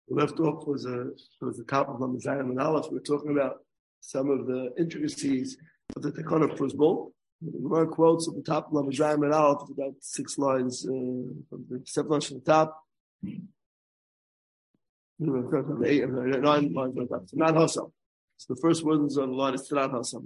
Left off was the top of Lamed Zayin and Aleph. We were talking about some of the intricacies of the Tekon of Pruzbul. The Gemara quotes at the top of Lamed Zayin and Aleph, about 6 lines, from the 7 lines from the top. 9 lines from the top. Tanan Hasam. So the first words on the line is Tanan Hasam.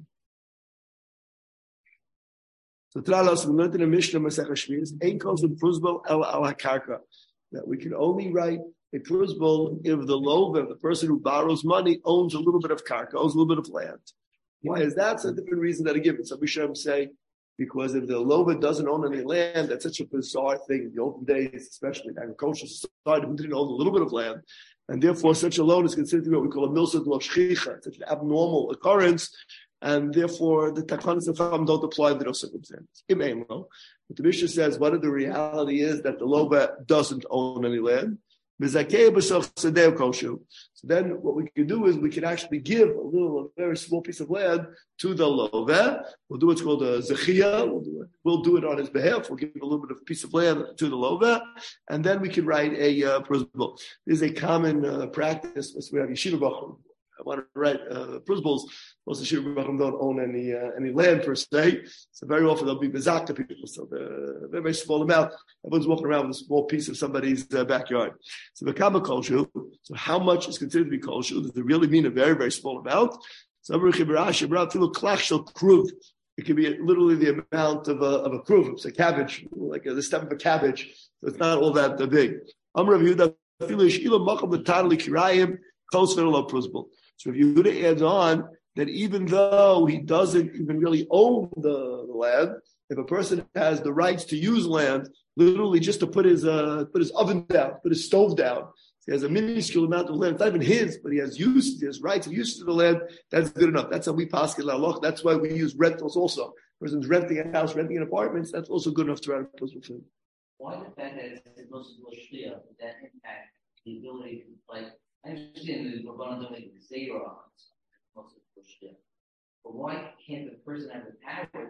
So Tanan Hasam, we learned in the Mishnah Masechah Shmiras, Ein Kol Shel Pruzbul El Al HaKarka, that we can only write a pruzbul if the lover, the person who borrows money, owns a little bit of karka, owns a little bit of land. Why is that? It's a different reason that I give it. Some Rishonim say because if the lover doesn't own any land, that's such a bizarre thing. In the olden days, especially in agricultural society, who didn't own a little bit of land, and therefore such a loan is considered to be what we call a milsad lo shchicha, such an abnormal occurrence, and therefore the takanas of Chacham don't apply in those circumstances. But the Mishnah says, what if the reality is that the lover doesn't own any land? So then what we can do is we can actually give a very small piece of land to the lover. We'll do what's called a zechia. We'll do it on his behalf. We'll give a little bit of piece of land to the lover, and then we can write a pruzbul. This is a common practice. We have yeshiva bachur. I want to write pruzbuls. Most of the yeshiva bachur don't own any land per se, so very often they'll be bezakta people. So they're very, very small amount. Everyone's walking around with a small piece of somebody's backyard. So the kama kolshu. So how much is considered to be kolshu? Does it really mean a very, very small amount? So it could be literally the amount of a kruv. It's a cabbage, like the stem of a cabbage. So it's not all that big. So if Yehuda adds on that even though he doesn't even really own the land, if a person has the rights to use land, literally just to put his oven down, put his stove down, he has a minuscule amount of land. It's not even his, but he has rights and use to the land. That's good enough. That's how we pass it. That's why we use rentals also. A person's renting a house, renting an apartment. That's also good enough to write a pruzbul for him. Why the fact that it's most clear that impact the ability to I understand the Rabbanan don't make the zera on most of the shit, but why can't the person have the power?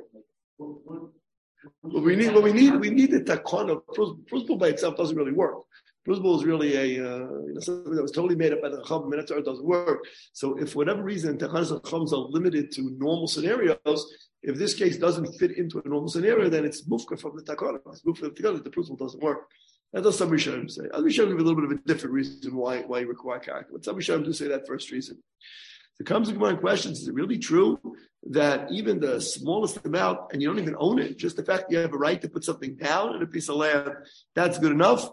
We need the takon of pruzbul by itself doesn't really work. Pruzbul is really something that was totally made up by the Chacham. It doesn't work. So if for whatever reason takanas of Chacham are limited to normal scenarios, if this case doesn't fit into a normal scenario, then it's mufka from the takana. It's mufka from the takana. The pruzbul doesn't work. That does some Rishonim say. Other Rishonim give a little bit of a different reason why you require karka. But some Rishonim do say that first reason. So comes the Gemara questions: is it really true that even the smallest amount, and you don't even own it, just the fact that you have a right to put something down in a piece of land, that's good enough?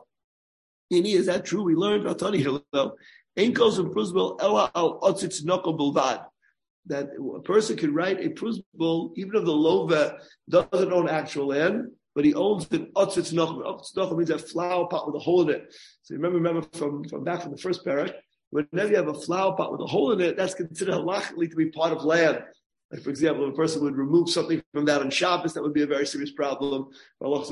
Ini, is that true? We learned Atani Hillel, Ein Kol Shel Pruzbul Ela Al Otzitz Nokol Bilvad, that a person can write a pruzbul even if the lover doesn't own actual land, but he owns an otzitz nochel. Otzitz nochel means a flower pot with a hole in it. So you remember from back from the first parak, whenever you have a flower pot with a hole in it, that's considered halachically to be part of land. Like, for example, if a person would remove something from that on Shabbos, that would be a very serious problem. So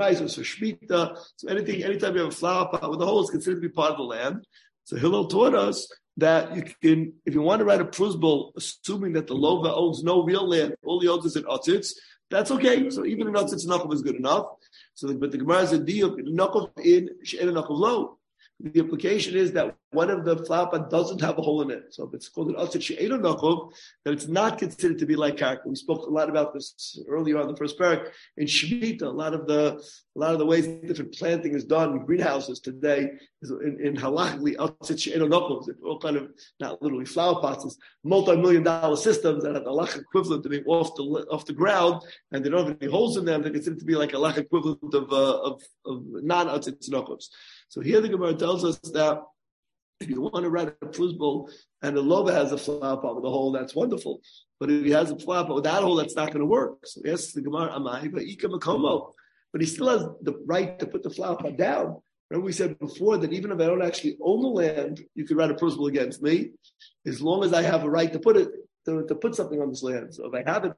Shemitah. So anytime you have a flower pot with a hole, it's considered to be part of the land. So Hillel taught us that you can, if you want to write a pruzbul, assuming that the lover owns no real land, all he owns is an otzitz, that's okay. So even an otzitz nokov is good enough. But the Gemara is a deal nokov in she'en nokov lo. The implication is that one of the flower pot doesn't have a hole in it. So if it's called an otzitz she'en nokov, then it's not considered to be like karka. We spoke a lot about this earlier on the first parak. In Shemitah, a lot of the ways different planting is done in greenhouses today is in halachically otzitz she'en nokov. All kind of, not literally flower pots, it's multi-million-dollar systems that have the halach equivalent to being off the ground, and they don't have any holes in them. They're considered to be like a halach equivalent of non-otzitz nokovs. So here the Gemara tells us that if you want to write a pruzbul and the lover has a flower pot with a hole, that's wonderful. But if he has a flower pot without a hole, that's not going to work. So yes, the Gemara, Amai, Va'ika Makomo. But he still has the right to put the flower pot down. Remember we said before that even if I don't actually own the land, you could write a pruzbul against me, as long as I have a right to put it, to put something on this land. So if I have it,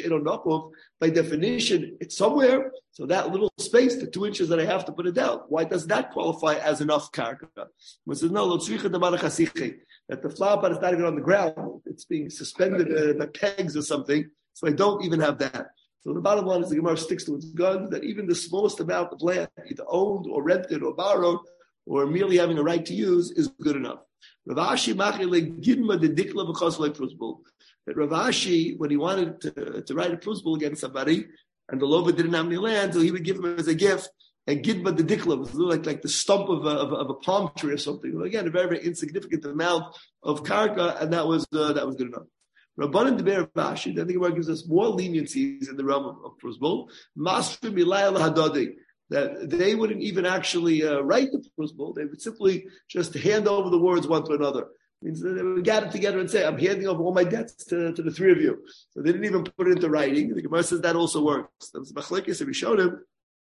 by definition, it's somewhere. So that little space, the 2 inches that I have to put it down, why does that qualify as enough karka? It says, no, that the flower pot is not even on the ground. It's being suspended by pegs or something. So I don't even have that. So the bottom line is the Gemara sticks to its guns that even the smallest amount of land, either owned or rented or borrowed, or merely having a right to use is good enough. Rav Ashi machile gidma the dikla v'chos like prusbul. That Rav Ashi, when he wanted to write a prusbul against somebody, and the lover didn't have any land, so he would give him as a gift. And gidma the dikla was like the stump of a palm tree or something. Again, a very, very insignificant amount of karka, and that was good enough. Rabbanan Deber Rav Ashi, then the Gemara gives us more leniencies in the realm of prusbul. Masri milayah lahadadi. That they wouldn't even actually write the prusbul. They would simply just hand over the words one to another. It means they would gather together and say, I'm handing over all my debts to the three of you. So they didn't even put it into writing. The Gemara says that also works. That's machlekes. If we showed him,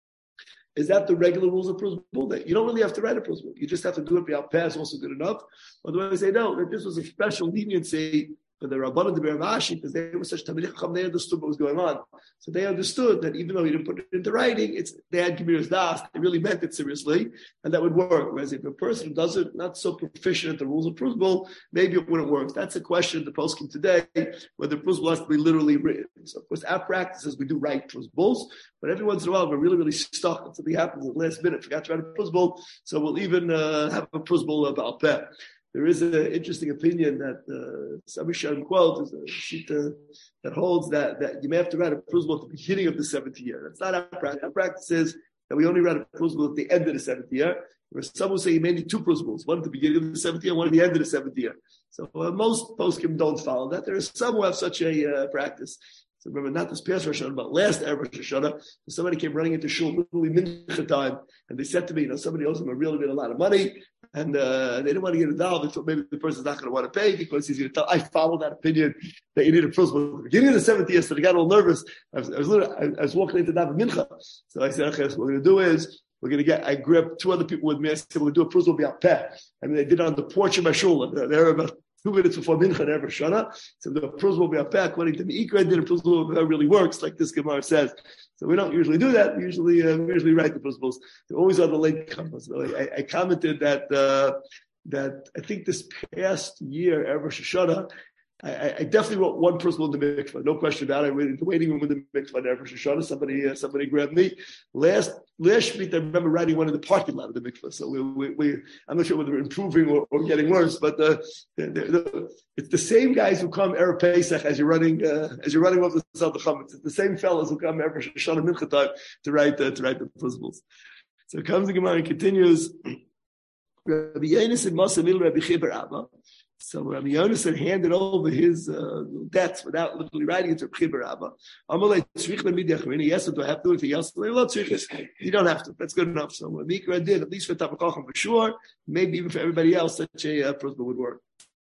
is that the regular rules of prusbul? That you don't really have to write a prusbul. You just have to do it by pass, also good enough. Otherwise, they say, no, that this was a special leniency for the Rabbanan Deber Rav Ashi, because they were such Talmidei Chacham, they understood what was going on. So they understood that even though he didn't put it into writing, they had Gemiras Das, they really meant it seriously, and that would work. Whereas if a person doesn't, not so proficient at the rules of prusbul, maybe it wouldn't work. That's a question of the poskim today, whether prusbul has to be literally written. So of course, our practice is we do write prusbuls, but every once in a while we're really, really stuck, and something happens at the last minute, forgot to write a prusbul, so we'll even have a prusbul about that. There is an interesting opinion that Sami Shalom quote is a shita that holds that you may have to write a prusbul at the beginning of the 7th year. That's not our practice. Our practice is that we only write a prusbul at the end of the 7th year. Whereas some will say you may need 2 prusbuls, one at the beginning of the 7th year, one at the end of the 7th year. So most poskim don't follow that. There are some who have such a practice. So remember, not this past Rosh Hashanah, but last Erev Rosh Hashanah, somebody came running into shul literally mincha time, and they said to me, somebody owes them a lot of money, and they didn't want to get a dollar. They thought maybe the person's not going to want to pay because he's going to tell. I follow that opinion that you need a prusbul at the beginning of the 7th year, so they got all nervous. I was walking into Daven Mincha, so I said, okay, so what we're going to do is, I grabbed 2 other people with me. I said, we're going to do a prusbul b'alpeh. I mean, they did it on the porch of my shul. They're about 2 minutes before Mincha and Erev Shana. So the prusbul b'alpeh, according to the Ikra, did a prusbul really works, like this Gemara says. So we don't usually do that. We usually write the prusbuls. They're always on the late comers. So I commented that I think this past year, Erev Shana, I definitely wrote 1 prusbul in the mikvah, no question about it. I went into the waiting room with the mikvah at Erev Shana. Somebody grabbed me. Last Shmita, I remember writing one in the parking lot of the mikvah. So I'm not sure whether we're improving or getting worse, but it's the same guys who come Erev Pesach as you're running off the Sal Chametz. It's the same fellows who come Erev Shana Mincha time to write the prusbuls. So it comes the Gemara and continues. Rabbi Yonasan and Masa Mil Rabbi Chibar Abba. So Rabbi Yonasan handed over his debts without literally writing it to Chibar Abba. Yes, do I have to do anything else? You don't have to. That's good enough. So Mikra did, at least for Tabakachim for sure. Maybe even for everybody else, such a prusbul would work.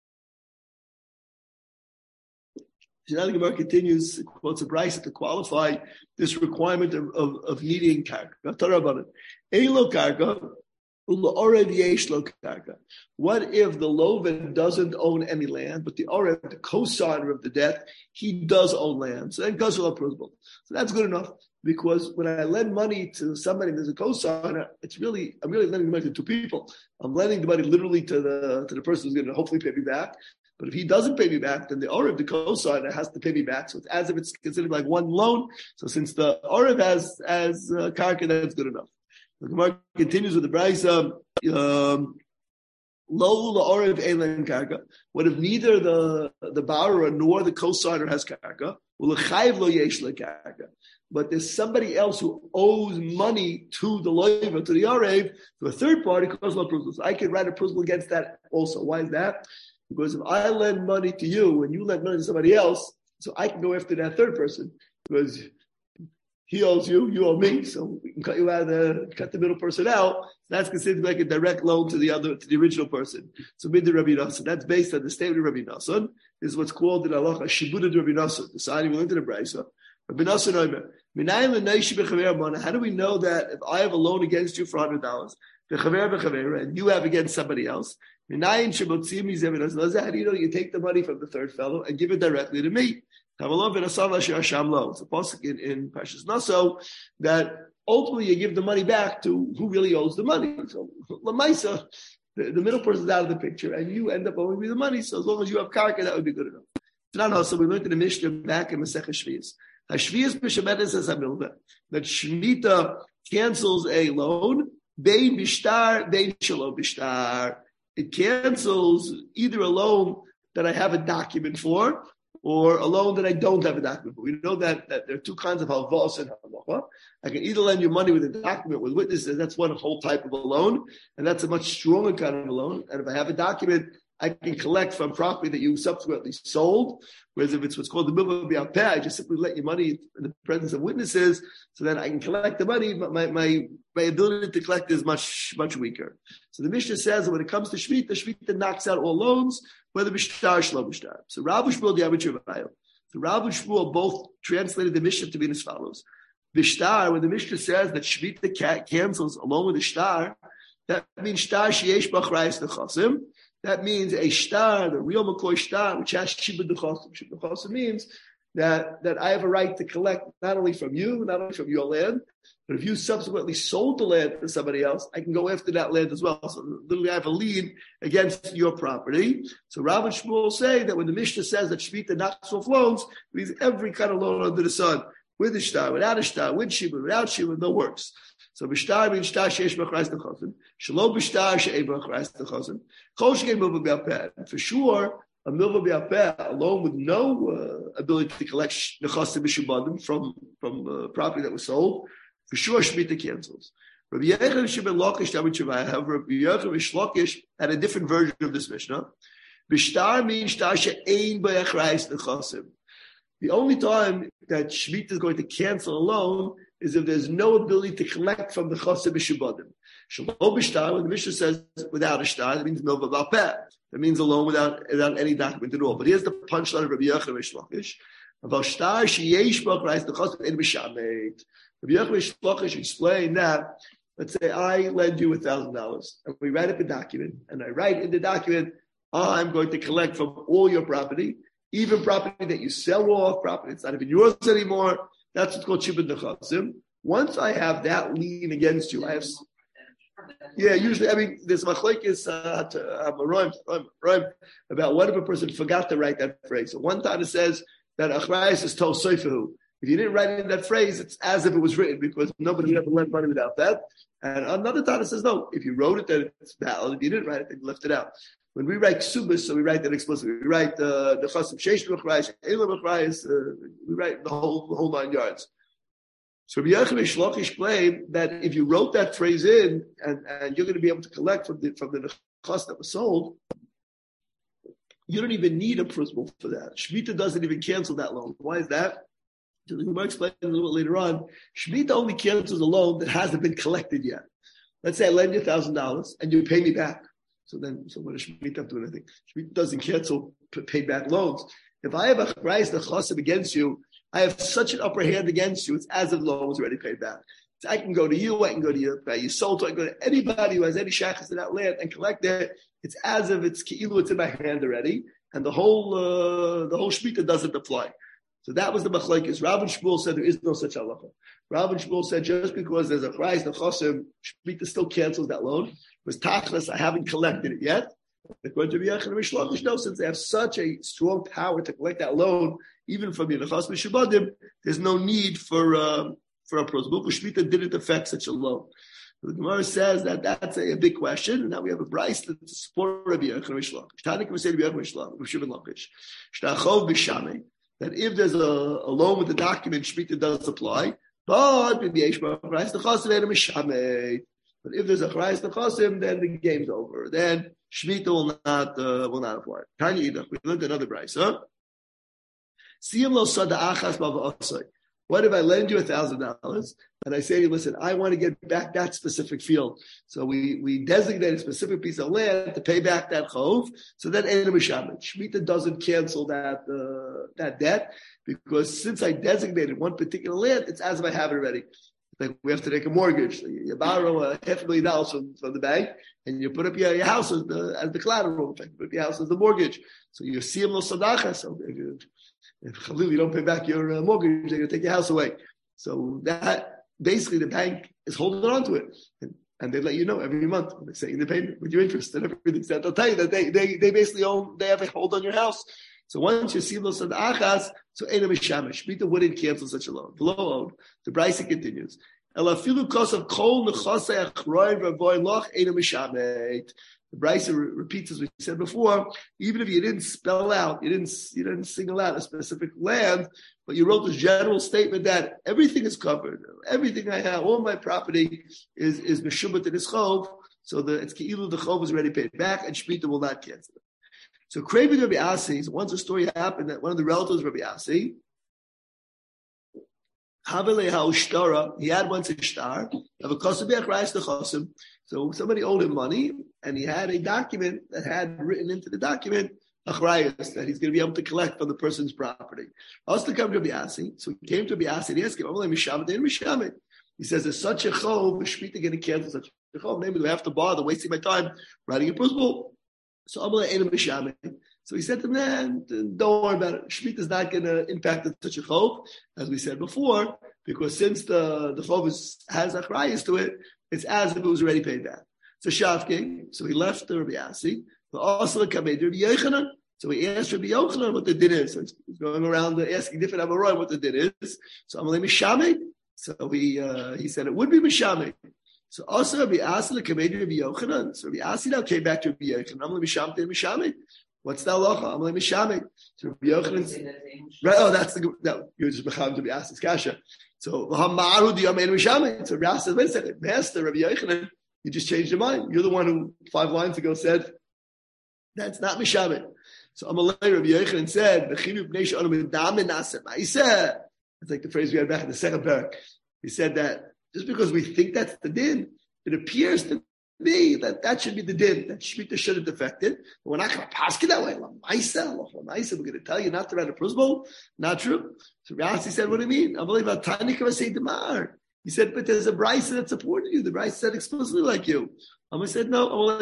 So now the Gemara continues, quotes a brayso to qualify this requirement of needing karka. Elo karka. What if the loven doesn't own any land, but the orev, the co-signer of the debt, he does own land? So then goes to prusbul. So that's good enough, because when I lend money to somebody that's a co-signer, I'm really lending the money to 2 people. I'm lending the money literally to the person who's going to hopefully pay me back. But if he doesn't pay me back, then the orev, the co-signer, has to pay me back. So it's as if it's considered like one loan. So since the orev has karka, that's good enough. The Gemara continues with the brayso. Lo la'orev eilen karka. What if neither the borrower nor the co-signer has karka? U'lechayiv lo yesh karka. But there's somebody else who owes money to the loiva, to the orev, to a third party, because of prusbul. So I could write a prusbul against that also. Why is that? Because if I lend money to you and you lend money to somebody else, so I can go after that third person because he owes you, you owe me, so we can cut the middle person out. That's considered like a direct loan to the original person. So mid the Rabbi Nassan, that's based on the statement of Rabbi Nassan. This is what's called in halacha shibud of Rabbi Nassan. Deciding we went to the brayso. Rabbi Nassan, how do we know that if I have a loan against you for $100, and you have against somebody else, how do you know you take the money from the third fellow and give it directly to me? It's a pasuk in Parshas Naso that ultimately you give the money back to who really owes the money. So Lamaisa, the middle person is out of the picture, and you end up owing me the money. So as long as you have karka, that would be good enough. So we learned in the Mishnah back in Masechah Shvius. Shvius b'shemedes as hamilveh, that Shemitah cancels a loan Bein bishtar, bein shalom bishtar. It cancels either a loan that I have a document for, or a loan that I don't have a document for. We know that there are two kinds of halvos and halacha. I can either lend you money with a document with witnesses. That's one whole type of a loan, and that's a much stronger kind of a loan. And if I have a document, I can collect from property that you subsequently sold. Whereas if it's what's called the milvah b'alpeh, I just simply let you money in the presence of witnesses, so that I can collect the money. But my ability to collect is much weaker. So the Mishnah says that when it comes to Shmita knocks out all loans, whether b'shtar, shlo b'shtar. So Rav Shmuel Diavichavayo. So Rav and Shmuel both translated the Mishnah to be as follows: B'shtar, when the Mishnah says that Shmita cancels along with the shtar, that means shtar sheyesh b'achrayis nechasim. That means a shtar, the real McCoy shtar, which has shibud nechasim. Shibud nechasim means that I have a right to collect not only from you, not only from your land, but if you subsequently sold the land to somebody else, I can go after that land as well. So literally I have a lien against your property. So Rav and Shmuel say that when the Mishnah says that Shmita knocks off loans, it means every kind of loan under the sun, with a shtar, without a shtar, with shibud, without shibud, no works. So b'shtar means shtar sheish b'achrayis nechasim. Shalom b'shtar she'ei b'achrayis nechasim. Kol shekei milvah b'alpeh. For sure, a milvah b'alpeh alone with no ability to collect nechasim b'shubadim from property that was sold, for sure Shmita cancels. Rabbi Yechon Shimon Lakish David however, Rabbi Yechon Rish Lakish had a different version of this Mishnah. B'shtar means shtar she'ein b'achrayis nechasim. The only time that Shmita is going to cancel a loan is if there's no ability to collect from the chasim b'shubadim. Shalom b'shtar, when the Mishnah says without a shtar, that means milvah b'alpeh. That means a loan without any document at all. But here's the punchline of Rabbi Yechon Rish Lakish. About shtar sheyesh b'achrayis nechasim ein b'shamet. Rabbi Yechon Rish Lakish explained that, let's say I lend you $1,000, and we write up a document, and I write in the document, I'm going to collect from all your property, even property that you sell off, property that's not even yours anymore. That's what's called shibud nechasim. Once I have that lien against you, I have. Yeah, usually, I mean, there's machlokes about what if a person forgot to write that phrase. So one time it says that achrayis is tol soifahu. If you didn't write it in that phrase, it's as if it was written, because nobody ever lent money without that. And another time it says, no, if you wrote it, then it's valid. If you didn't write it, then you left it out. When we write ksubas, so we write that explicitly. We write the chasim sheish b'achrayis, eila b'achrayis, we write the whole 9 yards. So Rabbi Yechon Rish Lakish explained that if you wrote that phrase in, and you're going to be able to collect from the nechas that was sold, you don't even need a principal for that. Shmita doesn't even cancel that loan. Why is that? So the Gemara explains a little bit later on. Shmita only cancels a loan that hasn't been collected yet. Let's say I lend you $1,000 and you pay me back. So what does Shmita have to do anything? Shmita doesn't cancel pay back loans. If I have a achrayis nechasim against you, I have such an upper hand against you, it's as if the loan was already paid back. So I can go to you, I can go to you sold, I can go to anybody who has any shachas in that land and collect it. It's as if it's ki'ilu, it's in my hand already, and the whole Shmita doesn't apply. So that was the machlokes. Rav and Shmuel said there is no such halacha. Rav and Shmuel said just because there's a achrayis nechasim, Shmita still cancels that loan. Because tachlis, I haven't collected it yet. According to Rabbi Yechon Rish Lakish, no, since they have such a strong power to collect that loan, even from your nechas b'shubadim, there's no need for a principal. Shmita didn't affect such a loan. The Gemara says that that's a big question, and now we have a brayso to support Rabbi Yechon Rish Lakish. Tani can say Rabbi Yechon Rish Lakish, shtachov b'shamei, that if there's a loan with a document, Shmita does apply, but But if there's a achrayis nechasim, then the game's over. Then Shmita will not apply. Tanya Idach, we learned another brayso. Siyam lo sada achas b'avasai. What if I lend you $1,000 and I say to you, listen, I want to get back that specific field. So we designate a specific piece of land to pay back that chov. So then Eina Mishamet. Shmita doesn't cancel that debt, because since I designated one particular land, it's as if I have it already. Like we have to take a mortgage. So you borrow $500,000 from the bank, and you put up your house as the collateral. You put up your house as the mortgage. So you see them lo sadacha. So if Khalil, you don't pay back your mortgage, they're going to take your house away. So that basically the bank is holding on to it, and they let you know every month. They're saying the payment with your interest and everything. So they'll tell you that they basically they have a hold on your house. So once you see those achas, so Eina Mishamesh, Shmita wouldn't cancel such a loan. Below, the brayso continues. Elafilu kosav kol nechasei achroy v'avoy loch eina mishamet. The Brisa repeats as we said before. Even if you didn't spell out, you didn't single out a specific land, but you wrote this general statement that everything is covered, everything I have, all my property is meshubat in this chov. So it's keilu the chov is already paid back, and shmita will not cancel it. So craving Rabbi Asi. So once a story happened that one of the relatives of Rabbi Asi, he had once a shtar of a kosabech rais nechosim. So somebody owed him money, and he had a document that had written into the document achrayas that he's going to be able to collect from the person's property. Also, to come to Rabbi Asi, so he came to Rabbi Asi and he asked him, he says, "There's such a chov, the shmita going to cancel such a chov. Maybe do I have to bother wasting my time writing a principle?" So So he said to him, "Man, don't worry about it. Shmita is not going to impact such a chov, as we said before, because since the chov has achrayas to it, it's as if it was already paid back." So Shavking, so he left the Rabbi Asi, but also the Rabbi Yochanan. So he asked Rabbi Yochanan what the din is. So he's going around asking different Amaroi what the din is. So Amalei Mishame. So he said it would be Mishame. So also Rabbi Asi the Rabbi Yochanan. So Rabbi Asi now came back to Rabbi Yochanan. Amalei Mishame Mishame. What's the halacha? Amalei Mishame. So Rabbi Yochanan. Right. Oh, that's no. You're just mecham to be asked this kasha. So Hamaru di Yamein Mishame. So Rabbi Asi said, "Wait a second, Master Rabbi Yochanan, you just changed your mind. You're the one who 5 lines ago said that's not Mishabit." So Amalei Rabbi Yochanan said, it's like the phrase we had back in the second parak. He said that just because we think that's the din, it appears to me that should be the din, that Shemitah shouldn't affect it. But we're not going to pass it that way. We're going to tell you not to write a principle. Not true. So Rasi said, "What do you mean?" Amalei Vatani say Demar. He said, "But there's a brisa that supported you. The brisa said explicitly like you." Amalei said, "No.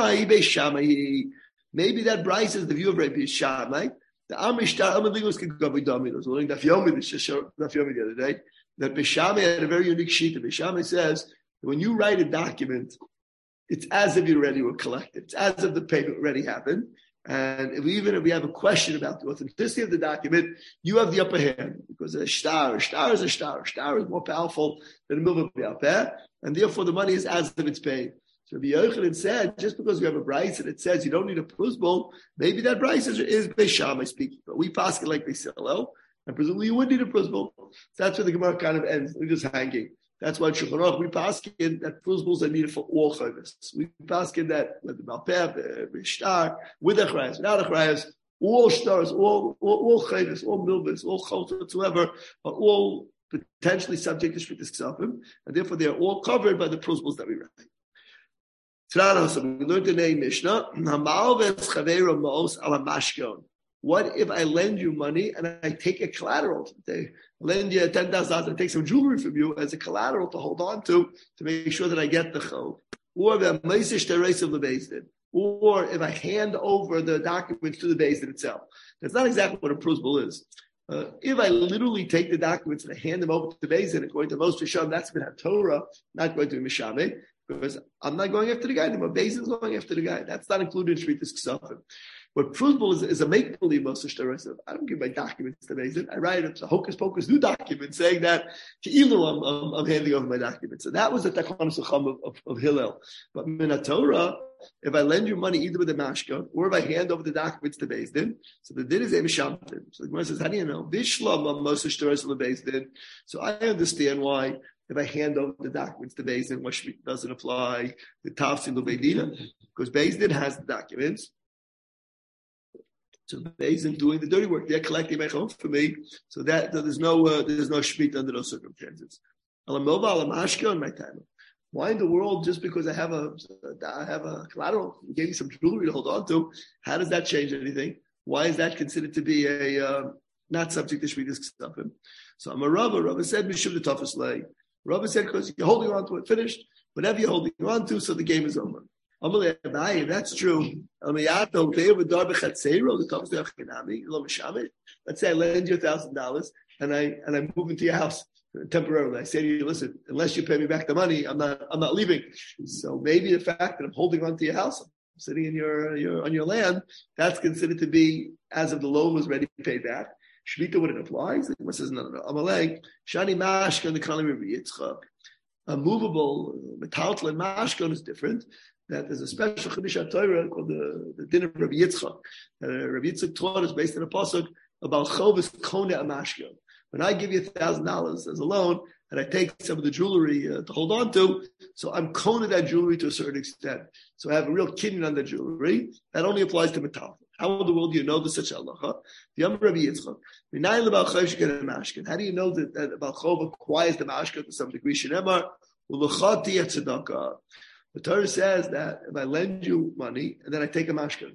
Maybe that brisa is the view of Rabbi Shammai. The Amishtar Amalingos can go with Dominos. We're learning Daf Yomi. This just showed Daf Yomi the other day. That Bishamai had a very unique sheet. Bishamai says that when you write a document, it's as if you already were collected. It's as if the payment already happened. And even if we have a question about the authenticity of the document, you have the upper hand because a shtar is a shtar. Shtar is more powerful than a milvah b'alpeh, and therefore the money is as if it's paid. So Rabbi Yochanan said, just because you have a brayso and it says you don't need a prusbul, maybe that brayso is Beis Shammai speaking, but we pass it like Beis Hillel, and presumably you would need a prusbul. So that's where the Gemara kind of ends. We're just hanging. That's why in Shulchan Aruch we pass in that prusbuls are needed for all chayvus. We pass in that with the malpeh, shtar, with achrayas, without achrayas, all stars, all chayvus, all milvus, all chol whatsoever, are all potentially subject to shvitas ksafim, and therefore they are all covered by the prusbuls that we write. So we learned the name Mishnah. What if I lend you money and I take a collateral? They lend you $10,000 and take some jewelry from you as a collateral to hold on to make sure that I get the chol. Or if I hand over the documents to the Beis Din itself. That's not exactly what a prusbul is. If I literally take the documents and I hand them over to the Beis Din, according to most Rishon, that's been Torah, not going to be Mishameh, because I'm not going after the guy anymore. Beis Din is going after the guy. That's not included in Shvitas Ksafim. But prusbul is a make-believe Moshe. I don't give my documents to Beis Din. I write a hocus pocus new document saying that I'm handing over my documents. So that was the Takhanas of Hillel. But in Torah, if I lend you money either with a mashka or if I hand over the documents to Beis Din, so the din is a mishamtin. So the Gemara says, how do you know? So I understand why if I hand over the documents to Beis Din, what doesn't apply the tafsir l'beidina, because Beis Din has the documents. So Beis Din doing the dirty work, they're collecting my home for me. So that there's no shmita under those circumstances. Why in the world, just because I have a collateral, you gave me some jewelry to hold on to, how does that change anything? Why is that considered to be a not subject to shmitas ksafim? So I'm a Rava said mishum the toughest lay. Rava said because you're holding on to it, finished. Whatever you're holding on to, so the game is over. That's true. Let's say I lend you $1,000 and I move into your house temporarily. I say to you, listen, unless you pay me back the money, I'm not leaving. So maybe the fact that I'm holding on to your house, I'm sitting in on your land, that's considered to be as if the loan was ready to pay back. Shmita wouldn't apply. So says no. Amalek, Shani Mashka the Kali Rabbi Yitzchak. A movable metaltal and mashkon is different. That there's a special Chiddush Torah called the din of Rabbi Yitzchak. Rabbi Yitzchak taught us based on a pasuk about chovis kone a mashkon. When I give you $1,000 as a loan and I take some of the jewelry to hold on to, so I'm kone that jewelry to a certain extent. So I have a real kinyan on the jewelry. That only applies to metaltal. How in the world do you know this such halacha? The Yom Rabbi Yitzchak. How do you know that about chov acquires the mashkon to some degree? Shenemar ulachati tzedakah. The Torah says that if I lend you money and then I take a mashkon,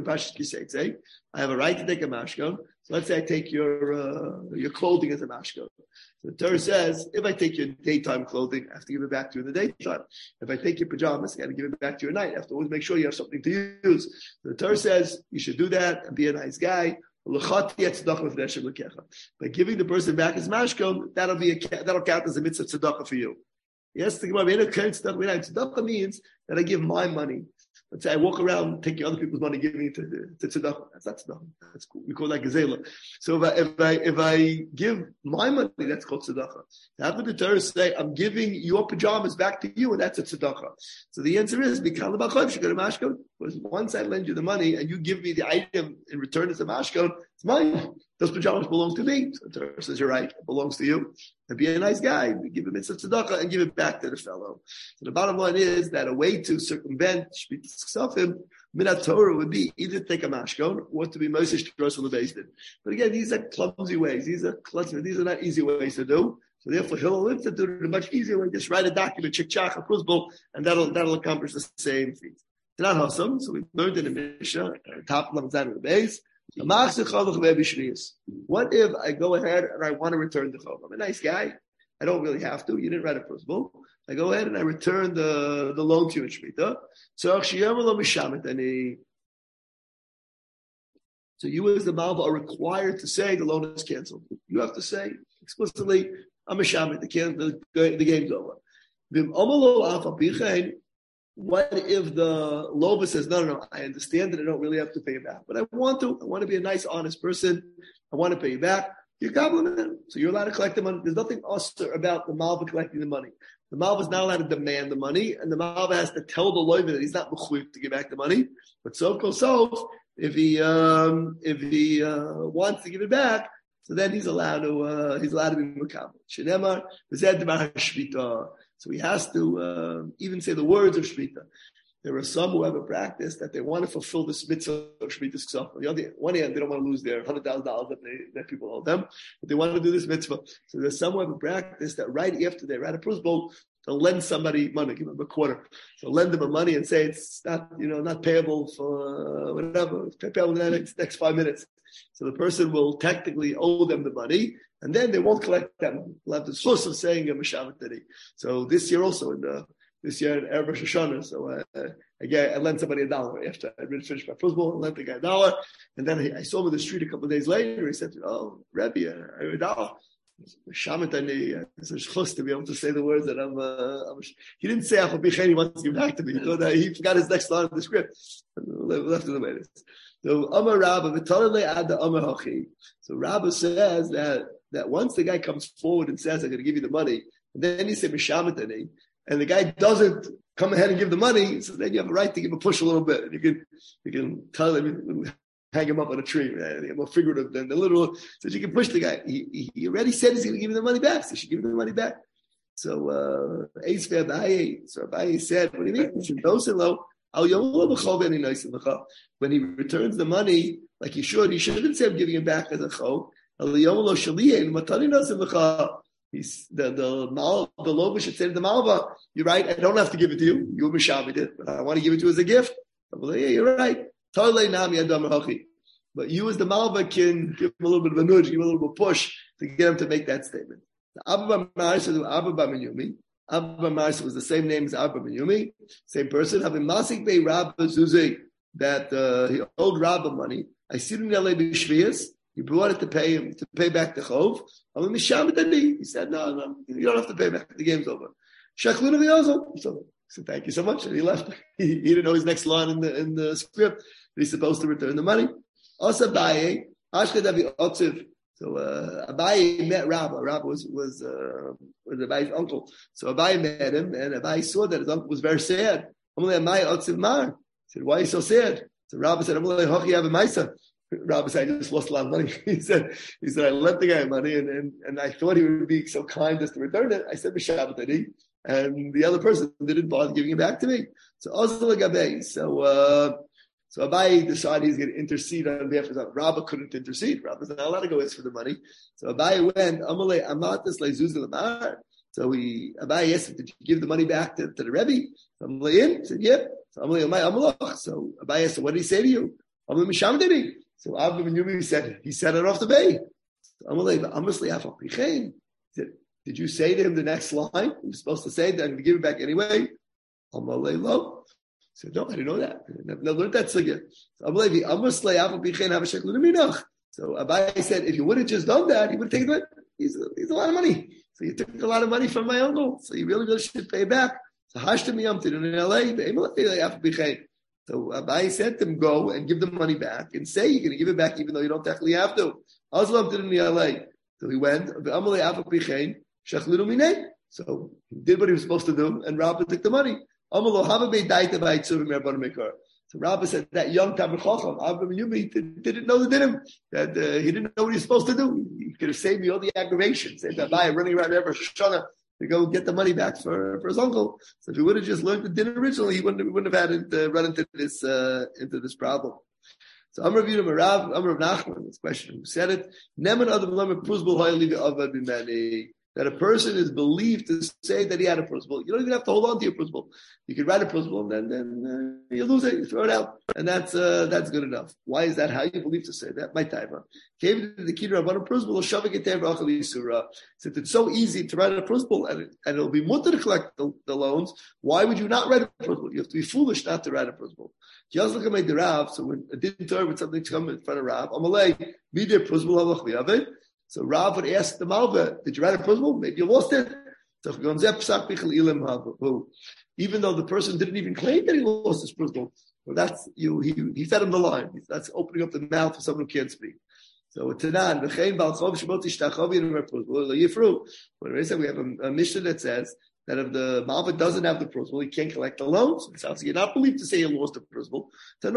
I have a right to take a mashkon. So let's say I take your clothing as a mashkon. So the Torah says, if I take your daytime clothing, I have to give it back to you in the daytime. If I take your pajamas, I got to give it back to you at night. I have to always make sure you have something to use. So the Torah says you should do that and be a nice guy. By giving the person back his mashkon, that'll count as a mitzvah tzedakah for you. Yes, tzedakah means that I give my money. Let's say I walk around taking other people's money, giving it to tzedakah. That's not tzedakah. That's cool. We call that gezela. So if I give my money, that's called tzedakah. How could the Torah say I'm giving your pajamas back to you, and that's a tzedakah? So the answer is because once I lend you the money and you give me the item in return as a mashkon, it's mine. Those pajamas belong to me. So the Torah says you're right. It belongs to you. And be a nice guy. Give him mitzvah tzedakah and give it back to the fellow. So the bottom line is that a way to circumvent shmitas ksafim minat Torah would be either to take a mashkon or to be moshe shtrosh from the basement. But again, these are clumsy ways. These are not easy ways to do. So therefore, he'll live to do it in a much easier way. Just write a document, chick-chak, a prusbul, and that'll accomplish the same feat. It's not awesome. So we learned in the Mishnah, top level down of the base. What if I go ahead and I want to return the chov? I'm a nice guy. I don't really have to. You didn't write a prusbul. I go ahead and I return the loan to you in Shemitah. So you as the Malva are required to say the loan is canceled. You have to say explicitly, I'm a shamet, the game's over. What if the Loba says, no, I understand that I don't really have to pay you back, but I want to be a nice, honest person. I want to pay you back. You compliment. So you're allowed to collect the money. There's nothing austere about the Malva collecting the money. The Malva is not allowed to demand the money, and the Malva has to tell the Loba that he's not mechuyev to give back the money. But if he wants to give it back, so then he's allowed to be mekabel. Shenemar v'zed demar shvita. So he has to even say the words of shvita. There are some who have a practice that they want to fulfill this mitzvah of shvitas ksaf. On the one hand, they don't want to lose their $100,000 that people owe them, but they want to do this mitzvah. So there's some who have a practice that right after they write a prusbul, they'll lend somebody money, give them a quarter. So lend them money and say it's not payable for whatever, it's payable in the next 5 minutes. So the person will technically owe them the money, and then they won't collect that money. They'll have the source of saying a Meshavet Tadi. So this year also, this year in Erev Rosh Hashanah, so I lent somebody $1 after I finished my prusbul. I lent the guy $1, and then I saw him in the street a couple of days later. He said, "Oh, Rebbe, I have $1." Shamet Ani, it's a shchus to be able to say the words that I'm he didn't say Achal Bichein, he wants to give back to me. He forgot his next line of the script. Left it the way it is. So Amar Rabba, V'talei ad Amar Hachi. So Rabba says that once the guy comes forward and says, I'm going to give you the money, and then he says Shamet Ani, and the guy doesn't come ahead and give the money, so then you have a right to give a push a little bit. And you can tell him, hang him up on a tree, more figurative than the literal. So you can push the guy. He already said he's going to give him the money back, so you should give him the money back. So Abaye said, what do you mean? When he returns the money, like he shouldn't say I'm giving it back as a chov. The Loba should say to the Malva, you're right, I don't have to give it to you. You mishavid it, but I want to give it to you as a gift. Yeah, you're right. But you as the Malva can give him a little bit of a nudge, give him a little bit of push to get him to make that statement. Abba Marisa was the same name as Abba Ben-Yumi, same person. Having Masik Bey Rabba Zuzi, that he owed Rabba money. I see him in LA B'Shvias. He brought it to pay back the chov. He said, no, you don't have to pay back. The game's over. Shakluna v'yozo. So thank you so much. And he left. He didn't know his next line in the script. He's supposed to return the money. Also, Baye, Ashkedavi Otziv. So Abaye met Rabba. Rabba was Abaye's uncle. So Abaye met him, and Abaye saw that his uncle was very sad. He said, "Why are you so sad?" So Rabba said, Rabba said, "I just lost a lot of money." He said, "I lent the guy money, and I thought he would be so kind as to return it. I said, B'Shabbat, and the other person didn't bother giving it back to me." So So Abaye decided he's going to intercede on behalf of his uncle. Rabba couldn't intercede. Rabba's not allowed to go ask for the money. So Abaye went, Amalei Amatis Leizuz Lamar. So Abaye asked him, "Did you give the money back to the Rebbe?" Amalei said, "Yep." So Amalei Amalach. So Abaye asked, "What did he say to you?" Amalei Mishamdini. So Abba Ben Yumi said, "He said it off the bay." So Amalei Amasli Afal Pichein. He said, "Did you say to him the next line? You were supposed to say that I'm going to give it back anyway." Amalei Lo. He said, "No, I didn't know that. I never learned that sugya." So Abaye said, "If you would have just done that, he would have taken it. He's a lot of money. So you took a lot of money from my uncle. So you really should pay back." So Hashtem Yamtin in LA. So Abaye said to him, "Go and give the money back and say you're going to give it back even though you don't technically have to." Aslam did in LA. So he went. So he did what he was supposed to do, and Rabba took the money. So Rabbi said that young Talmid Chacham, Abba Ben Yumi, didn't know the dinim, that he didn't know what he was supposed to do. He could have saved me all the aggravations. And Abaye running around every Shana to go get the money back for his uncle. So if he would have just learned the din originally, he wouldn't have had to run into this problem. So Amar Rav Nachman, this question, who said it? Neman Adam Lamed Pruzbul Ha'iliv Avad B'Mani. That a person is believed to say that he had a principle. You don't even have to hold on to your principle. You can write a principle and then you lose it, you throw it out. And that's good enough. Why is that? How you believe to say that? My time. Came to the Kidra of a principle, since it's so easy to write a principle and it'll be mutter to collect the loans, why would you not write a principle? You have to be foolish not to write a principle. Just look at the Rav, so when it didn't turn with something to come in front of Rav, Amalei, be their principle, so Rav would ask the Malva, "Did you write a principle? Maybe you lost it." Even though the person didn't even claim that he lost his principle, well, that's you. He fed him the line. That's opening up the mouth for someone who can't speak. So Tanan, when we say we have a mission that says that if the Malva doesn't have the principle, he can't collect the loans. It sounds like you're not believed to say you lost the principle. The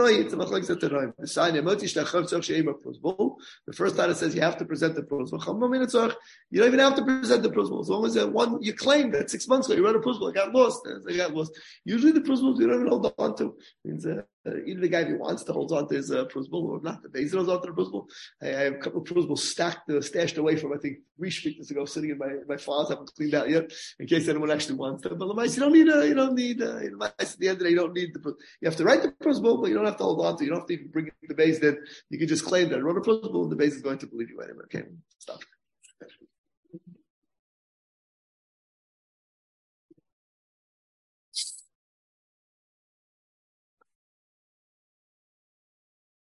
first time it says you have to present the principle. You don't even have to present the principle. As long as you claim that 6 months ago you wrote a principle, I got lost. Usually the principles you don't even hold on to. It means either the guy who wants to hold on to his principle or not. The Beis holds on to the principle. I have a couple of principles stashed away from, I think, 3 speakers ago, sitting in my files. I haven't cleaned out yet, in case anyone actually wants them. But Lamais, you don't need at the end of the day, you don't need you have to write the principle, but you don't have to hold on to it. You don't have to even bring it to the Beis. Then you can just claim that I wrote a principle and the Beis is going to believe you anyway. Okay, stop.